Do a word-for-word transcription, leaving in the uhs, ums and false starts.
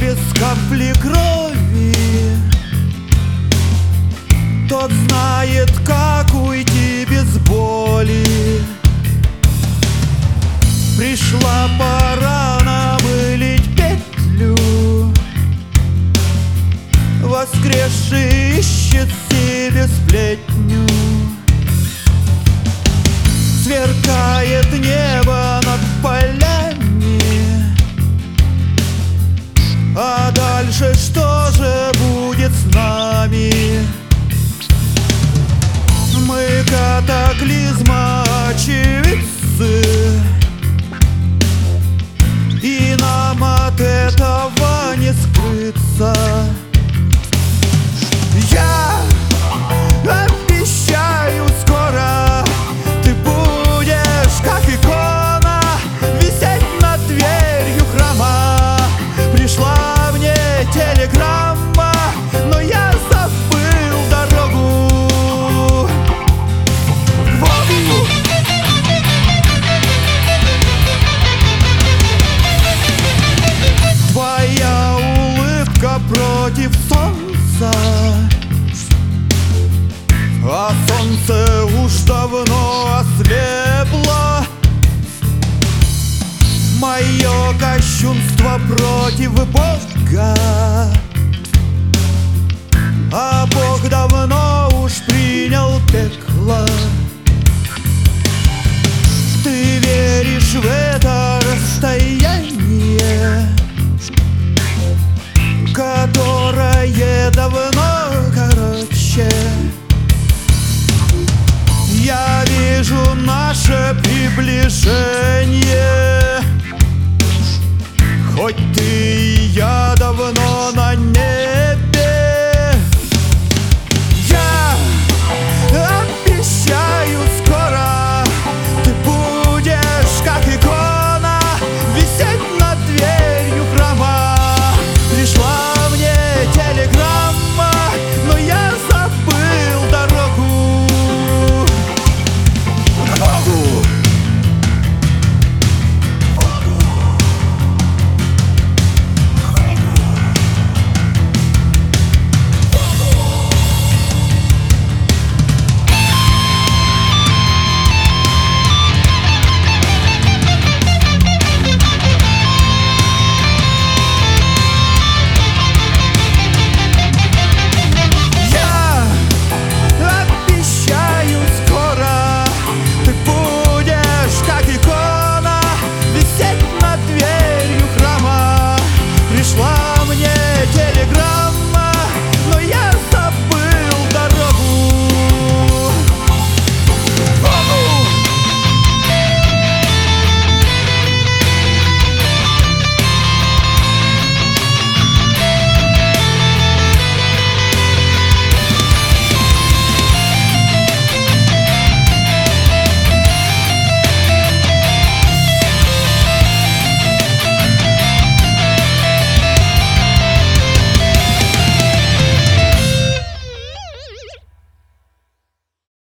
без капли крови, тот знает, как уйти без боли. Пришла пора намылить петлю, воскресший ищет себе сплетню. Сверкает небо над полями, а дальше что же будет с нами? Мы катаклизма очевидцы, и нам от этого не скрыться. Я обещаю, скоро ты будешь, как икона, висеть над дверью храма. Пришла мне телеграмма, но я забыл дорогу к Богу. Твоя улыбка против солнца, а солнце уж давно ослепло. Мое кощунство против Бога, а Бог давно уж принял пекло. Ты веришь в это расстояние, которое давно короче. Я вижу наше приближение, хоть ты и я давно на ней.